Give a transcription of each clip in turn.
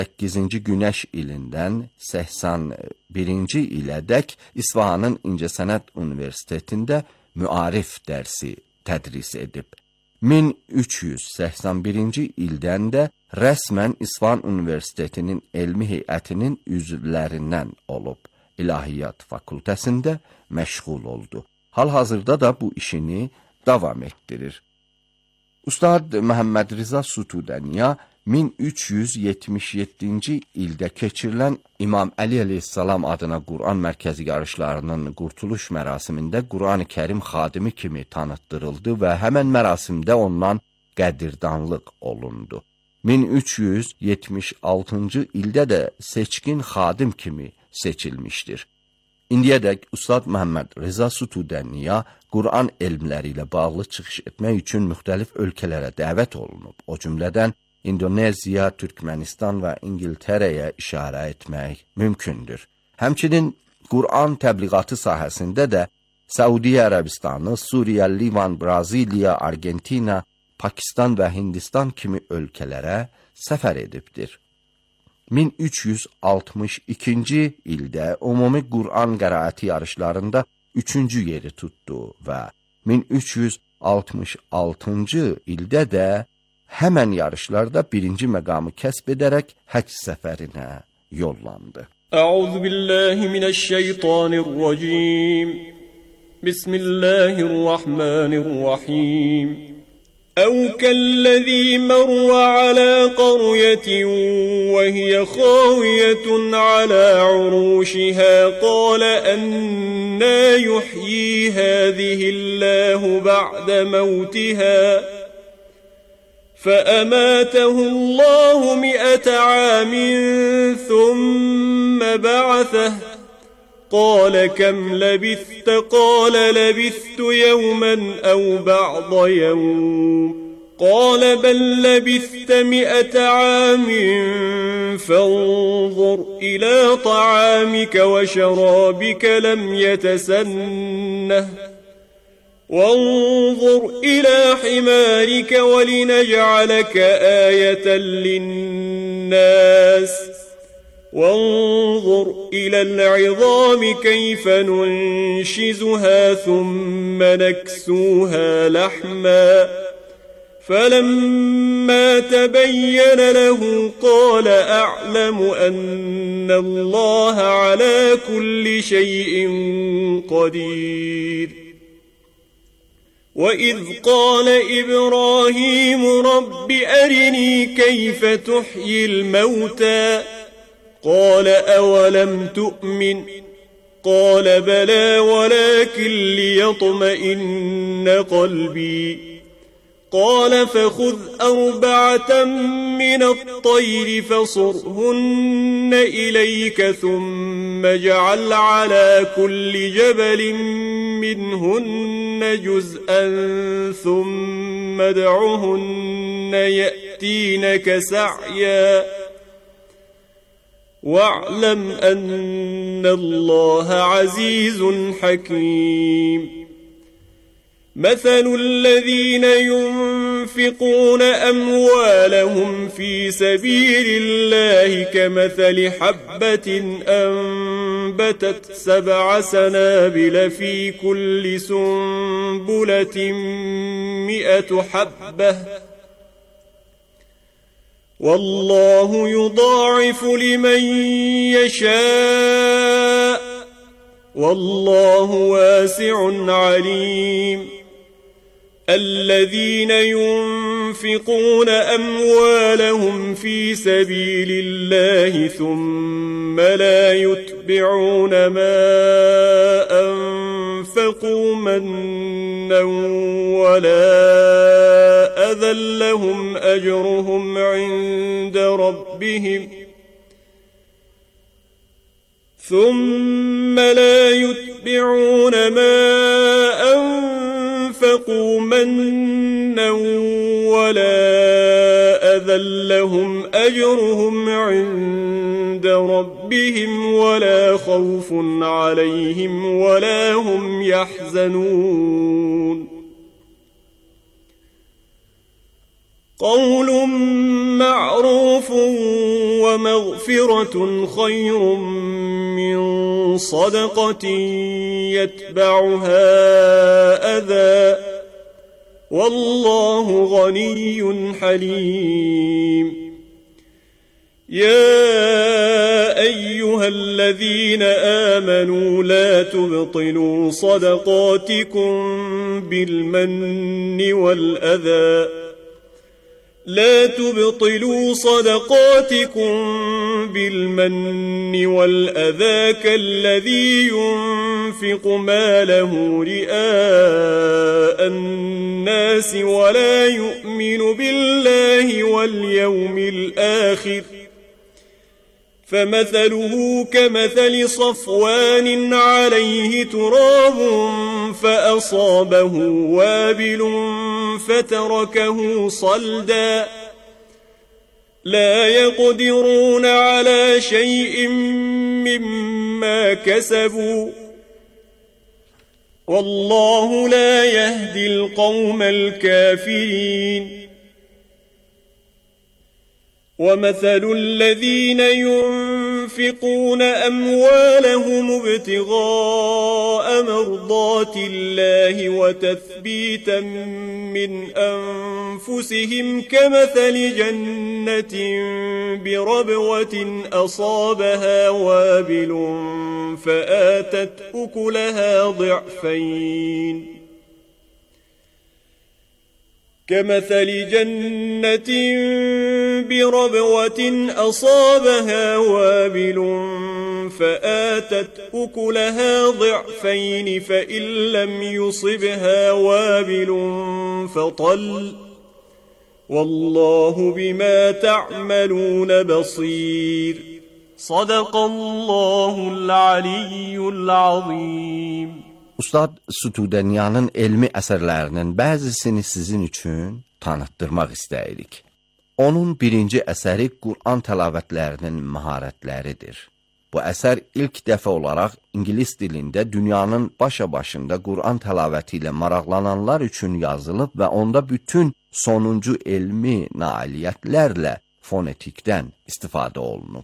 68-ci Günəş ilindən 81-ci ilədək İsfahanın İncəsənət Universitetində müarif dərsi tədris edib. 1381-ci ildən də rəsmən İsfahan Universitetinin elmi heyətinin üzvlərindən olub. İlahiyyat fakültəsində məşğul oldu. Hal-hazırda da bu işini davam etdirir. Ustad Məhəmməd Rza Sutudəniya 1377-ci ildə keçirilən İmam Əli əleyhissalam adına Quran mərkəzi yarışlarının qurtuluş mərasimində Quran-ı Kərim xadimi kimi tanıtdırıldı və həmən mərasimdə ondan qədirdanlıq olundu. 1376-cı ildə də seçkin xadim kimi seçilmişdir. İndiyədək Ustad Məhəmməd Rza Sutudəniya Quran elmləri ilə bağlı çıxış etmək üçün müxtəlif ölkələrə dəvət olunub. O cümlədən İndoneziya, Türkmənistan və İngiltərəyə işarə etmək mümkündür. Həmçinin Quran təbliğatı sahəsində də Səudiyyə Ərəbistanı, Suriya, Livan, Braziliya, Argentina, Pakistan və Hindistan kimi ölkələrə səfər edibdir. 1362-ci ildə ümumi Quran qəraəti yarışlarında 3-cü yeri tutdu və 1366-cı ildə də həmən yarışlarda 1-ci məqamı kəsb edərək həcc səfərinə yollandı. Əuzu billahi minəşşeytanirracim. Bismillahirrahmanirrahim. أو كالذي مر على قرية وهي خاوية على عروشها قال أنى يحيي هذه الله بعد موتها فأماته الله 100 عام ثم بعثه قال كم لبثت قال لبثت يوما أو بعض يوم قال بل لبثت 100 عام فانظر إلى طعامك وشرابك لم يتسنه وانظر إلى حمارك ولنجعلك آية للناس وانظر إلى العظام كيف ننشزها ثم نكسوها لحما فلما تبين له قال أعلم أن الله على كل شيء قدير وإذ قال إبراهيم رب أرني كيف تحيي الموتى قال أولم تؤمن قال بلى ولكن ليطمئن قلبي قال فخذ 4 من الطير فصرهن إليك ثم اجعل على كل جبل منهن جزءا ثم ادعهن يأتينك سعيا واعلم أن الله عزيز حكيم مثل الذين ينفقون أموالهم في سبيل الله كمثل حبة أنبتت 7 سنابل في كل سنبلة 100 حبة والله يضاعف لمن يشاء والله واسع عليم الذين ينفقون أموالهم في سبيل الله ثم لا يتبعون ما أنفقوا منا ولا أذى لهم أجرهم عند ربهم ثم لا يتبعون ما أنفقوا منا ولا أذى لهم أجرهم عند ربهم ولا خوف عليهم ولا هم يحزنون قول معروف ومغفرة خير من صدقة يتبعها أذى والله غني حليم يا أيها الذين آمنوا لا تبطلوا صدقاتكم بالمن والأذى كالذي ينفق ماله رئاء الناس ولا يؤمن بالله واليوم الآخر فمثله كمثل صفوان عليه تراب فأصابه وابل فتركه صلدا لا يقدرون على شيء مما كسبوا والله لا يهدي القوم الكافرين ومثل الذين ينفقون أموالهم ابتغاء مرضات الله وتثبيتا من أنفسهم كمثل جنة بربوة أصابها وابل فآتت أكلها ضعفين كمثل جنة بربوة أصابها وابل فآتت أكلها ضعفين فإن لم يصبها وابل فطل والله بما تعملون بصير صدق الله العلي العظيم. Ustad Sütudənyanın elmi əsərlərinin bəzisini sizin üçün tanıtdırmaq istəyirik. Onun birinci əsəri Qur'an təlavətlərinin məharətləridir. Bu əsər ilk dəfə olaraq İngilis dilində dünyanın başa-başında Qur'an təlavəti ilə maraqlananlar üçün yazılıb və onda bütün sonuncu elmi nailiyyətlərlə fonetikdən istifadə olunub.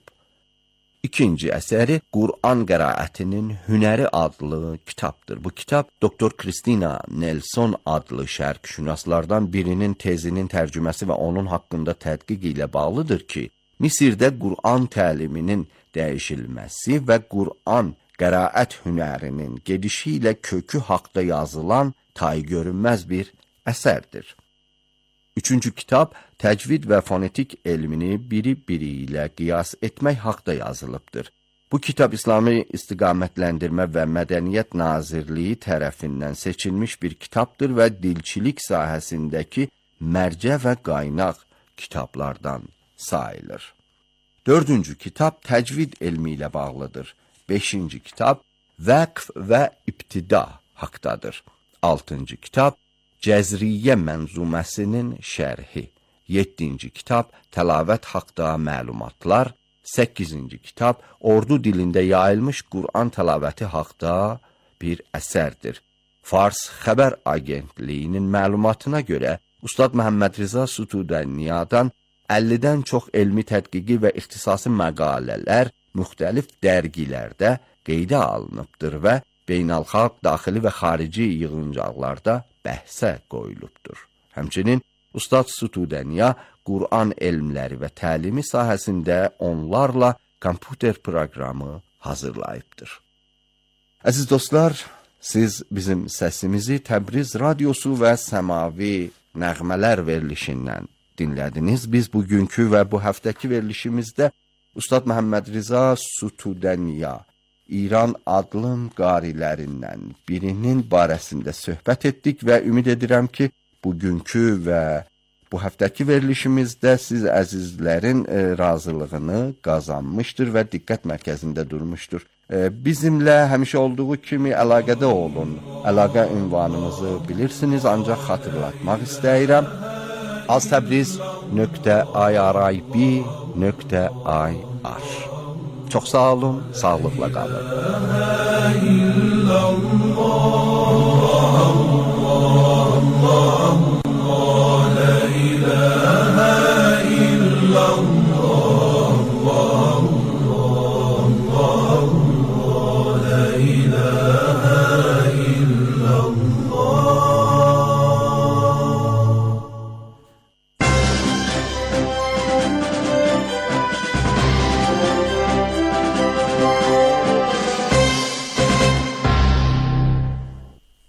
İkinci əsəri Qur'an qəraətinin hünəri adlı kitabdır. Bu kitab Dr. Christina Nelson adlı şərqşünaslardan birinin tezinin tərcüməsi və onun haqqında tədqiq ilə bağlıdır ki, Misirdə Qur'an təliminin dəyişilməsi və Qur'an qəraət hünərinin gedişi ilə kökü haqda yazılan taygörünməz bir əsərdir. Üçüncü kitab təcvid və fonetik elmini biri-biri ilə qiyas etmək haqda yazılıbdır. Bu kitab İslami istiqamətləndirmə və Mədəniyyət Nazirliyi tərəfindən seçilmiş bir kitabdır və dilçilik sahəsindəki mərcə və qaynaq kitablardan sayılır. Dördüncü kitab təcvid elmi ilə bağlıdır. Beşinci kitab vəqf və ibtida haqdadır. Altıncı kitab Cəzriyyə mənzuməsinin şərhi. 7-ci kitab təlavət haqda məlumatlar. 8-ci kitab ordu dilində yayılmış Qur'an təlavəti haqda bir əsərdir. Fars xəbər agentliyinin məlumatına görə Ustad Məhəmməd Rza Sütudənniyadan 50-dən çox elmi tədqiqi və ixtisasi məqalələr müxtəlif dərgilərdə qeydə alınıbdır və beynəlxalq, daxili və xarici yığıncaqlarda bəhsə qoyulubdur. Həmçinin Ustad Sütudəniya Qur'an elmləri və təlimi sahəsində onlarla kompüter proqramı hazırlayıbdır. Əziz dostlar, siz bizim səsimizi Təbriz Radiosu və Səmavi Nəğmələr verilişindən dinlədiniz. Biz bugünkü və bu həftəki verilişimizdə Ustad Məhəmməd Rza Sütudəniya İran adlı qarilərindən birinin barəsində söhbət etdik və ümid edirəm ki, bugünkü və bu həftəki verilişimizdə siz əzizlərin razılığını qazanmışdır və diqqət mərkəzində durmuşdur. Bizimlə həmişə olduğu kimi əlaqədə olun. Əlaqə ünvanımızı bilirsiniz, ancaq xatırlatmaq istəyirəm. aztabriz.irib.ir Çox sağ olun, sağlıqla qalın. La ilahe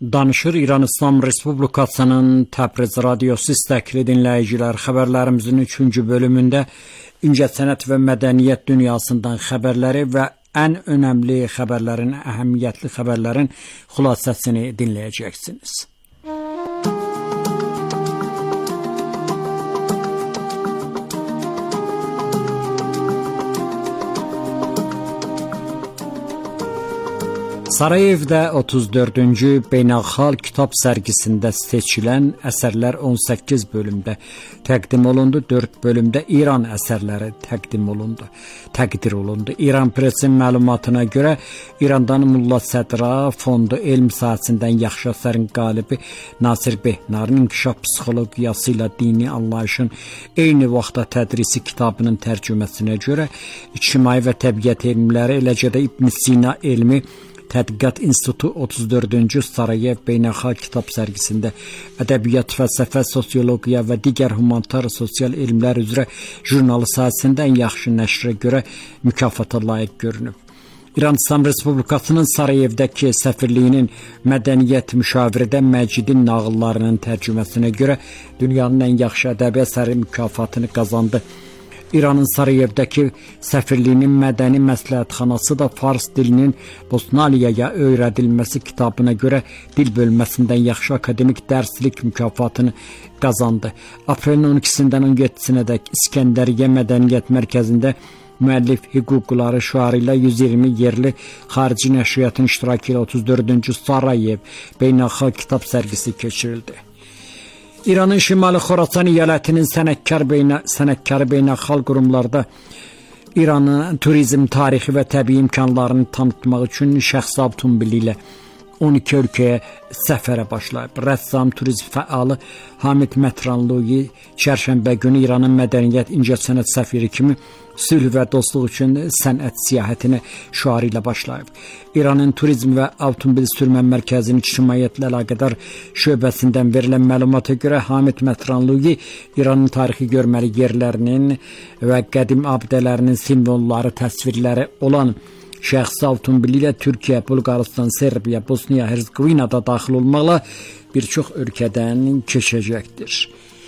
Danışır İran İslam Respublikasının Təbriz radiosu istəkli dinləyicilər, xəbərlərimizin 3-cü bölümündə incəsənət və mədəniyyət dünyasından xəbərləri və ən önəmli xəbərlərin, əhəmiyyətli xəbərlərin xülasəsini dinləyəcəksiniz. Sarayevdə 34-cü Beynəlxalq Kitab sərgisində seçilən əsərlər 18 bölümdə təqdim olundu. 4 bölümdə İran əsərləri təqdir olundu. İran Pressinin məlumatına görə İrandan Mulla Sədra Fondu elm sahəsindən yaxşı əsərin qalibi Nasir Behnarın İnkişaf psixologiyası ilə dini anlayışın eyni vaxtda tədrisi kitabının tərcüməsinə görə ictimai və təbiət elmləri, eləcə də İbn Sina elmi Tədqiqat İnstitutu 34-cü Sarayev Beynəlxalq Kitab sərgisində ədəbiyyat, fəlsəfə, sosiologiya və digər humanitar sosial elmlər üzrə jurnalı sahəsində ən yaxşı nəşrə görə mükafata layiq görünüb. İran İslam Respublikasının Sarayevdəki səfirliyinin mədəniyyət müşavirədə Məcidin nağıllarının tərcüməsinə görə dünyanın ən yaxşı ədəbi əsəri mükafatını qazandı. İranın Sarayevdəki səfirliyinin mədəni məsləhətxanası da fars dilinin Bosnaliyaya öyrədilməsi kitabına görə dil bölməsindən yaxşı akademik dərslik mükafatını qazandı. Aprelin 12-dən 17-sinədək İskəndəriyyə Mədəniyyət Mərkəzində müəllif hüquqları şüarı ilə 120 yerli xarici nəşriyyatın iştirakı ilə 34-cü Sarayev Beynəlxalq Kitab sərgisi keçirildi. İranın Şimali Xorasan əyalətinin sənətkarı beynəlxalq qurumlarda İranın turizm, tarixi və təbii imkanlarını tanıtmaq üçün şəxsi avtomobili ilə 12 ölkəyə səfərə başlayıb. Rəssam, turizm fəalı Hamid Mətranluyi çərşənbə günü İranın mədəniyyət incəsənət səfiri kimi sülh və dostluq üçün sənət siyahətinə şüarı ilə başlayıb. İranın turizm və avtomobil sürmə mərkəzinin ictimaiyyətlə əlaqədar şöbəsindən verilən məlumata görə Hamid Mətranluyi İranın tarixi görməli yerlərinin və qədim abidələrinin simvolları, təsvirləri olan şəxsi avtomobili ilə Türkiyə, Bulqaristan, Serbiya, Bosniya, Herzegovinada daxil olmaqla bir çox ölkədən keçəcəkdir.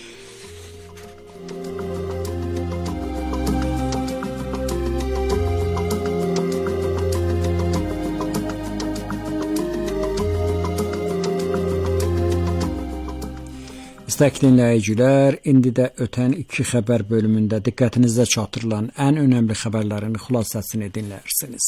İstəkli dinləyicilər, indi də ötən 2 xəbər bölümündə diqqətinizə çatdırılan ən önəmli xəbərlərin xülasəsini dinləyirsiniz.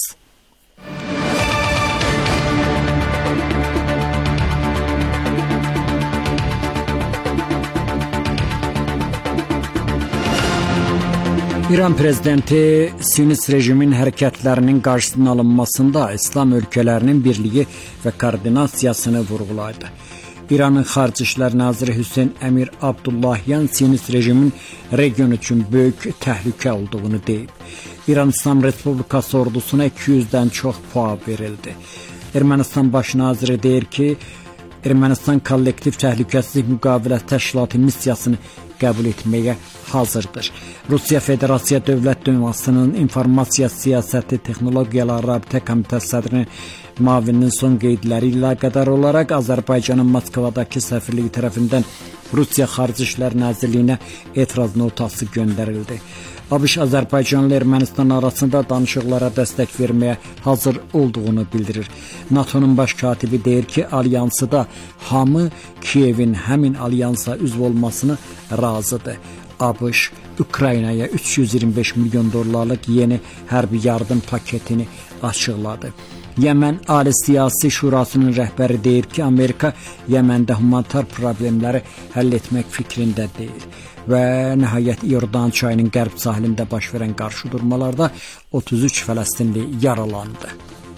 İran prezidenti Siyonist rejimin hərəkətlərinin qarşısının alınmasında İslam ölkələrinin birliyi və koordinasiyasını vurğuladı. İranın Xarici İşlər Naziri Hüseyn Əmir Abdullahyan Siyonist rejimin region üçün böyük təhlükə olduğunu deyib. İran İslam Respublikası ordusuna 200-dən çox puan verildi. Ermənistan baş naziri deyir ki, Ermənistan kollektiv təhlükəsizlik müqavilət təşkilatı missiyasını qəbul etməyə hazırdır. Rusiya Federasiya Dövlət Dumasının İnformasiya Siyasəti Texnologiyalar Rabitə Komitəsi sədrinin müavininin son qeydləri ilə əlaqədar olaraq Azərbaycanın Moskvadakı səfirliyi tərəfindən Rusiya Xarici İşlər Nazirliyinə etiraz notası göndərildi. ABŞ Azərbaycanla Ermənistan arasında danışıqlara dəstək verməyə hazır olduğunu bildirir. NATO'nun baş katibi deyir ki, alyansıda hamı Kiyevin həmin alyansa üzv olmasını razıdır. ABŞ Ukraynaya 325 milyon dollarlıq yeni hərbi yardım paketini açıqladı. Yəmən Ali Siyasi Şurasının rəhbəri deyir ki, Amerika Yəməndə humanitar problemləri həll etmək fikrində deyil. Və nəhayət İordan çayının qərb sahilində baş verən qarşıdurmalarda 33 Fələstinli yaralandı.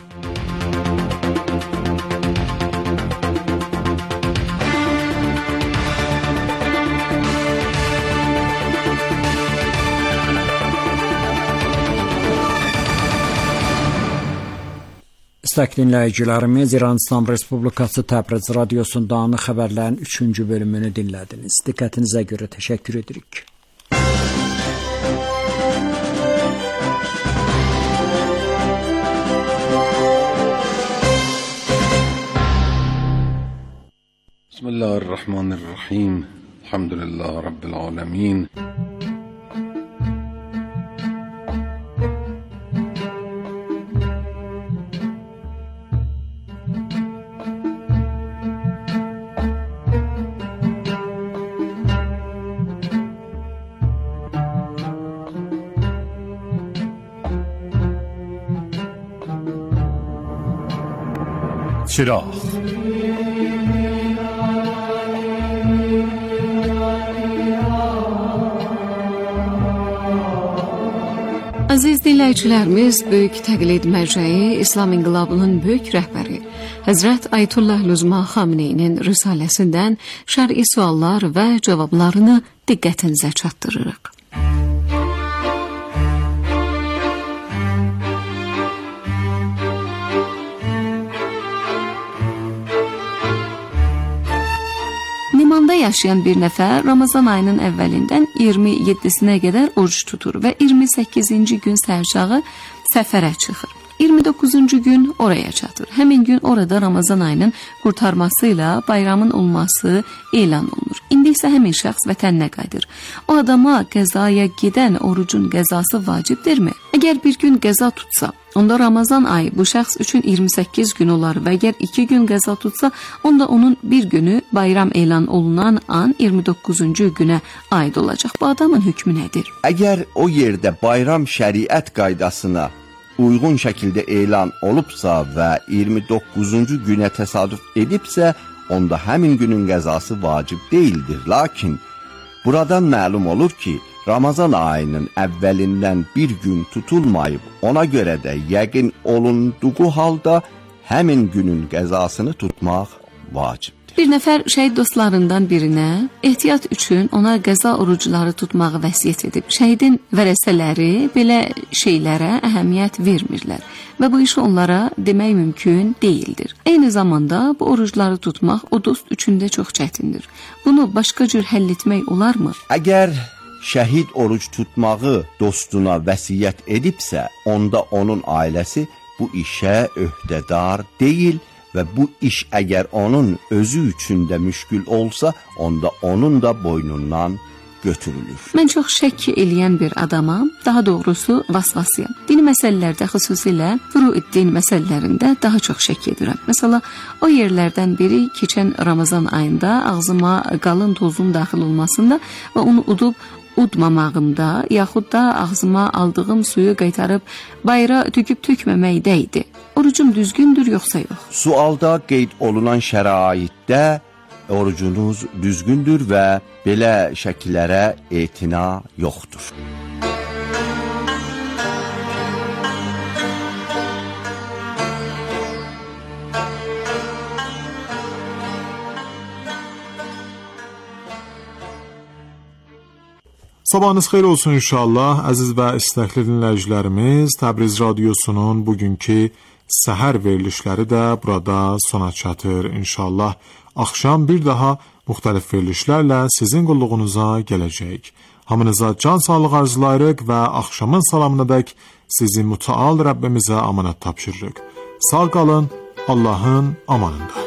İstəkli dinləyicilərimiz, İran İslam Respublikası Təbriz radiosundan xəbərlərin 3-cü bölümünü dinlədiniz. Diqqətinizə görə təşəkkür edirik. الله الرحمن الرحیم. الحمد لله رب العالمین. چراغ Aziz dinləyicilərimiz, böyük təqlid mərcəyi İslam İnqilabının böyük rəhbəri Həzrət Ayətullah Lüzma Xameneyinin risaləsindən şər'i suallar və cavablarını diqqətinizə çatdırırıq. Limanda yaşayan bir nəfər Ramazan ayının əvvəlindən 27-sinə qədər oruç tutur və 28-ci gün səhərçağı səfərə çıxır. 29-cu gün oraya çatır. Həmin gün orada Ramazan ayının qurtarması ilə bayramın olması elan olunur. İndi isə həmin şəxs vətəninə qayıdır. O adama qəzaya gedən orucun qəzası vacibdirmi? Əgər bir gün qəza tutsa, onda Ramazan ayı bu şəxs üçün 28 gün olar və əgər 2 gün qəza tutsa, onda onun bir günü bayram elan olunan an 29-cu günə aid olacaq. Bu adamın hökmü nədir? Əgər o yerdə bayram şəriət qaydasına uyğun şəkildə elan olubsa və 29-cu günə təsadüf edibsə, onda həmin günün qəzası vacib deyildir. Lakin buradan məlum olur ki, Ramazan ayının əvvəlindən bir gün tutulmayıb, ona görə də yəqin olunduğu halda həmin günün qəzasını tutmaq vacibdir. Bir nəfər şəhid dostlarından birinə ehtiyat üçün ona qəza orucları tutmağı vəsiyyət edib. Şəhidin vərəsələri belə şeylərə əhəmiyyət vermirlər və bu işi onlara demək mümkün deyildir. Eyni zamanda bu orucları tutmaq o dost üçün də çox çətindir. Bunu başqa cür həll etmək olarmı? Əgər şəhid oruc tutmağı dostuna vəsiyyət edibsə, onda onun ailəsi bu işə öhdədar deyil və bu iş əgər onun özü üçün də müşkül olsa, onda onun da boynundan götürülür. Mən çox şəkk eləyən bir adamam, daha doğrusu vasvasıyam. Dini məsələlərdə, xüsusilə furuiddin məsələlərində daha çox şəkk edirəm. Məsələn, o yerlərdən biri keçən Ramazan ayında ağzıma qalın tozun daxil olmasında və onu udmamağımda, yaxud da ağzıma aldığım suyu qaytarıb bayıra töküb tökməməkdə idi. Orucum düzgündür yoxsa yox? Sualda qeyd olunan şəraitdə orucunuz düzgündür və belə şəkillərə etina yoxdur. Sabahınız xeyir olsun inşallah. Əziz və istəkli dinləyicilərimiz, Təbriz Radiosunun bugünkü səhər verilişləri də burada sona çatır. İnşallah axşam bir daha müxtəlif verilişlərlə sizin qulluğunuza gələcək. Hamınıza can sağlığı arzulayırıq və axşamın salamınadək sizi mütəal Rəbbimizə amanət tapşırırıq. Sağ qalın, Allahın amanında.